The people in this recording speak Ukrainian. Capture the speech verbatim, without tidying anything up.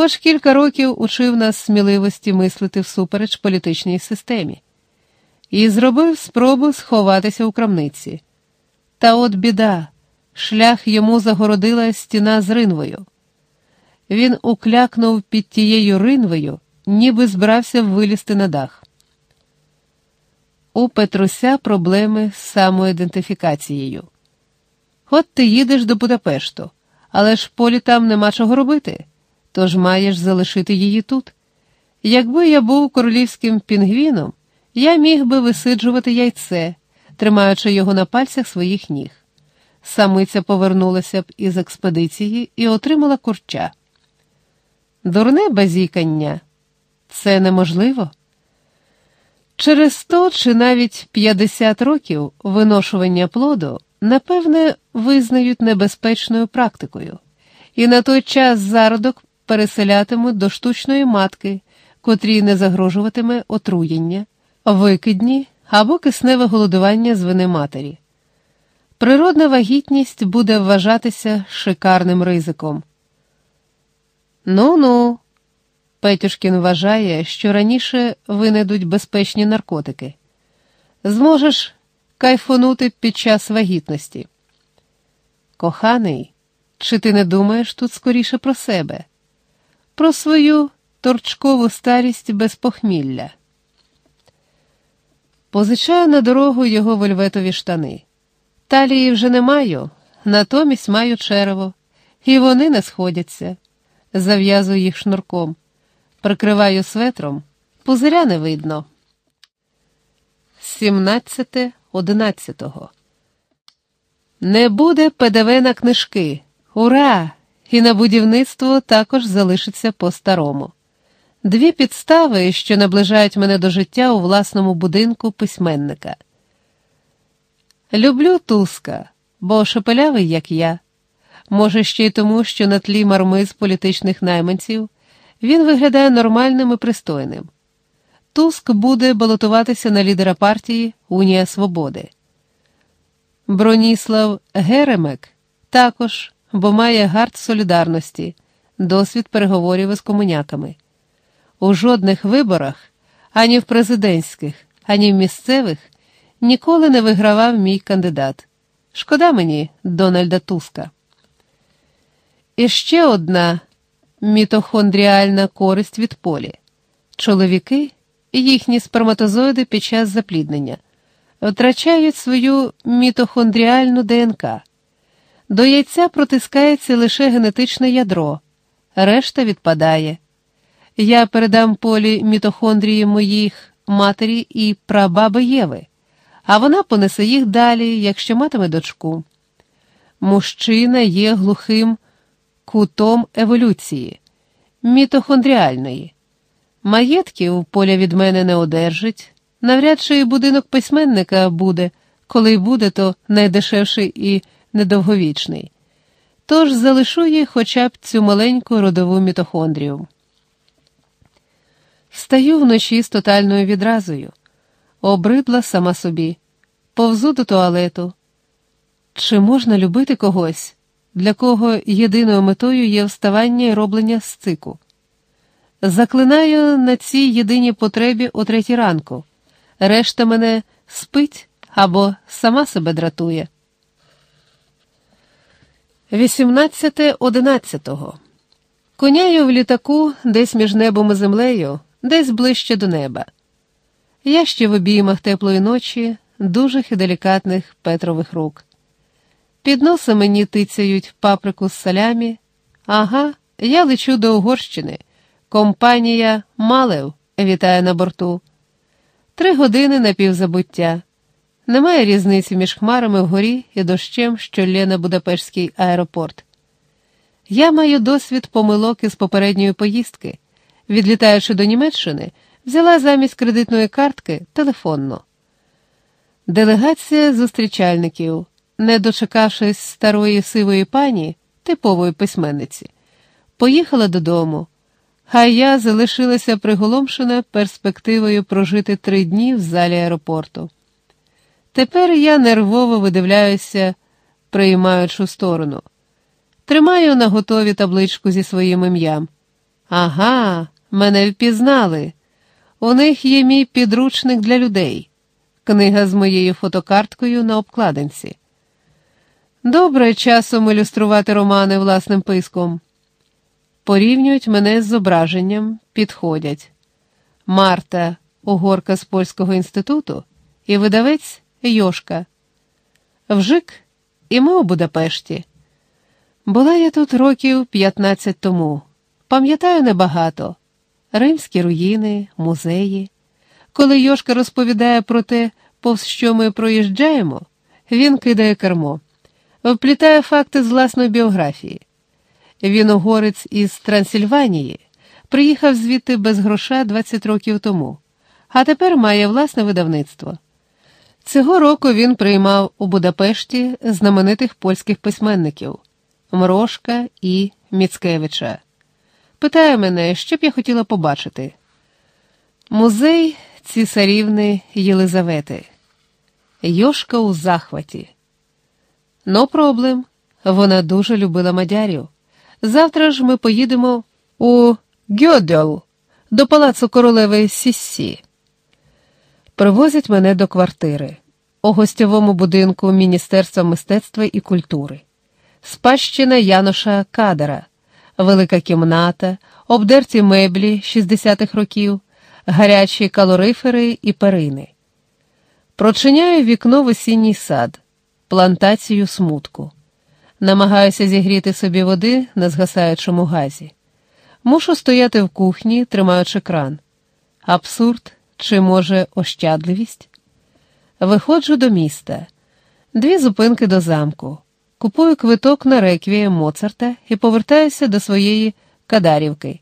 хоч кілька років учив нас сміливості мислити всупереч політичній системі. І зробив спробу сховатися у крамниці. Та от біда, шлях йому загородила стіна з ринвою. Він уклякнув під тією ринвою, ніби збирався вилізти на дах. У Петруся проблеми з самоідентифікацією. От ти їдеш до Будапешту, але ж Полі там нема чого робити, тож маєш залишити її тут. Якби я був королівським пінгвіном, я міг би висиджувати яйце, тримаючи його на пальцях своїх ніг. Самиця повернулася б із експедиції і отримала курча. Дурне базікання. Це неможливо. Через сто чи навіть п'ятдесят років виношування плоду, напевне, визнають небезпечною практикою, і на той час зародок переселятимуть до штучної матки, котрій не загрожуватиме отруєння, викидні або кисневе голодування з вини матері. Природна вагітність буде вважатися шикарним ризиком. Ну-ну, Петюшкін вважає, що раніше винайдуть безпечні наркотики. Зможеш кайфонути під час вагітності. Коханий, чи ти не думаєш тут скоріше про себе? Про свою торчкову старість без похмілля. Позичаю на дорогу його вельветові штани. Талії вже не маю, натомість маю черево, і вони не сходяться. Зав'язую їх шнурком. Прикриваю светром, пузиря не видно. сімнадцяте одинадцятого. Не буде Пе Де Ве на книжки. Ура! І на будівництво також залишиться по-старому. Дві підстави, що наближають мене до життя у власному будинку письменника. Люблю Туска, бо шепелявий, як я. Може, ще й тому, що на тлі мармиз політичних найманців він виглядає нормальним і пристойним. Туск буде балотуватися на лідера партії «Унія Свободи». Броніслав Геремек також, бо має гард солідарності, досвід переговорів із комуняками. У жодних виборах, ані в президентських, ані в місцевих, ніколи не вигравав мій кандидат. Шкода мені Дональда Туска. І ще одна мітохондріальна користь від Полі. Чоловіки і їхні сперматозоїди під час запліднення втрачають свою мітохондріальну Де Ен Ка. До яйця протискається лише генетичне ядро, решта відпадає. Я передам Полі мітохондрії моїх матері і прабаби Єви, а вона понесе їх далі, якщо матиме дочку. Мужчина є глухим кутом еволюції, мітохондріальної. Маєтків Поля від мене не одержить, навряд чи і будинок письменника буде, коли й буде, то найдешевший і недовговічний. Тож залишу їй хоча б цю маленьку родову мітохондрію. Встаю вночі з тотальною відразою. Обридла сама собі. Повзу до туалету. Чи можна любити когось, для кого єдиною метою є вставання і роблення сцику? Заклинаю на цій єдиній потребі о третій ранку. Решта мене спить або сама себе дратує. вісімнадцяте одинадцятого. Коняю в літаку десь між небом і землею, десь ближче до неба. Я ще в обіймах теплої ночі, дужих і делікатних Петрових рук. Під носа мені тицяють паприку з салямі. Ага, я лечу до Угорщини. Компанія «Малев» вітає на борту. Три години напівзабуття. Немає різниці між хмарами вгорі і дощем, що лє на Будапештський аеропорт. Я маю досвід помилок із попередньої поїздки. Відлітаючи до Німеччини, взяла замість кредитної картки телефонну. Делегація зустрічальників, не дочекавшись старої сивої пані, типової письменниці, поїхала додому, а я залишилася приголомшена перспективою прожити три дні в залі аеропорту. Тепер я нервово видивляюся приймаючу сторону. Тримаю наготові табличку зі своїм ім'ям. Ага, мене впізнали. У них є мій підручник для людей. Книга з моєю фотокарткою на обкладинці. Добре часом ілюструвати романи власним писком. Порівнюють мене з зображенням, підходять. Марта, угорка з Польського інституту, і видавець Йошка. Вжик, і ми у Будапешті. Була я тут років п'ятнадцять тому. Пам'ятаю небагато. Римські руїни, музеї. Коли Йошка розповідає про те, повз що ми проїжджаємо, він кидає кермо. Вплітає факти з власної біографії. Він угорець із Трансильванії, приїхав звідти без гроша двадцять років тому, а тепер має власне видавництво. Цього року він приймав у Будапешті знаменитих польських письменників Мрошка і Міцкевича. Питає мене, що б я хотіла побачити. Музей цісарівни Єлизавети. Йошка у захваті. Но проблем. Вона дуже любила мадярів. Завтра ж ми поїдемо у Гьодел, до палацу королеви Сіссі. Привозять мене до квартири. У гостьовому будинку Міністерства мистецтва і культури. Спадщина Яноша Кадера. Велика кімната, обдерті меблі шістдесятих років, гарячі калорифери і перини. Прочиняю вікно в осінній сад, плантацію смутку. Намагаюся зігріти собі води на згасаючому газі. Мушу стояти в кухні, тримаючи кран. Абсурд чи, може, ощадливість? Виходжу до міста. Дві зупинки до замку. Купую квиток на реквієм Моцарта і повертаюся до своєї Кадарівки.